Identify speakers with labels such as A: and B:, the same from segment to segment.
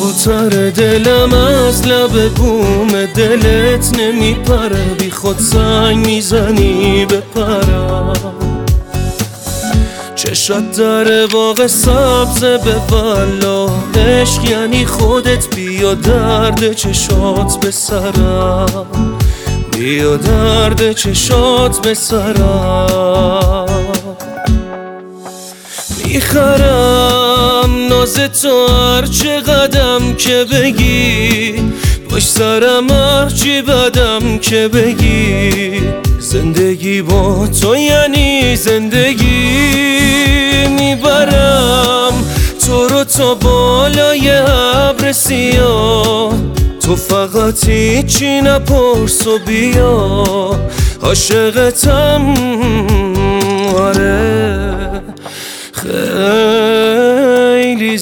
A: کبوتر دلم از لب بوم دلت نمیپره، بی خود زنگ میزنی بپرم. چشات در باغ سبز به والا، عشق یعنی خودت، بیا درد چشات به سرم، بیا درد چشات به سرم. میخرم ناز تو هر چه قدم که بگی، باش سرم هرچی بدم که بگی. زندگی با تو یعنی زندگی، میبرم تو رو تا بالای ابر سیاه. تو فقط هیچی نپرس و بیا، عاشقتم آره خیلی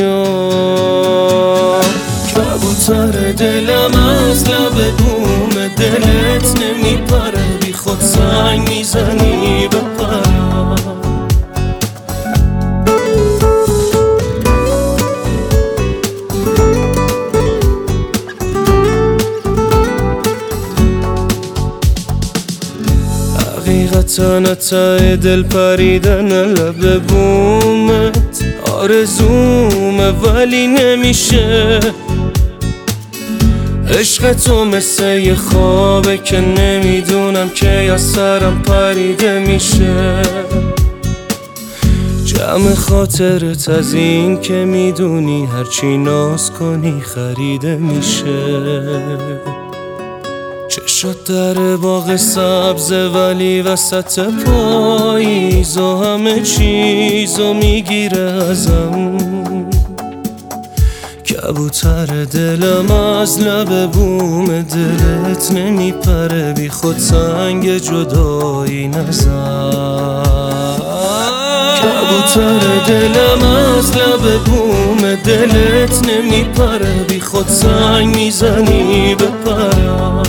A: زیاد. کبوتر دلم از لب بوم دلت نمیپره، بی خود زنگ میزنی بپرم. حقیقتا ته دل پریدن لب بومت آرزومه ولی نمیشه. عشق تو مثل یه خوابه که نمیدونم که از سرم پریده میشه. جمع خاطرت از این که میدونی هرچی ناز کنی خریده میشه. چشات در باغ سبز ولی وسط پاییز و همه چیزو میگیره ازم. کبوتر دلم از لب بوم دلت نمیپره، بی خود سنگ جدایی نزن. کبوتر دلم از لب بوم دلت نمیپره، بی خود سنگ میزنی بپرم.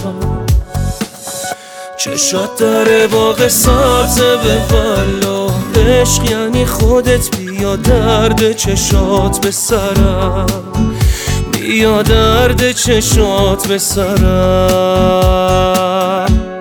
A: چشات در باغ سبز به والا، عشق یعنی خودت، بیا درد چشات به سرم، بیا درد چشات به سرم.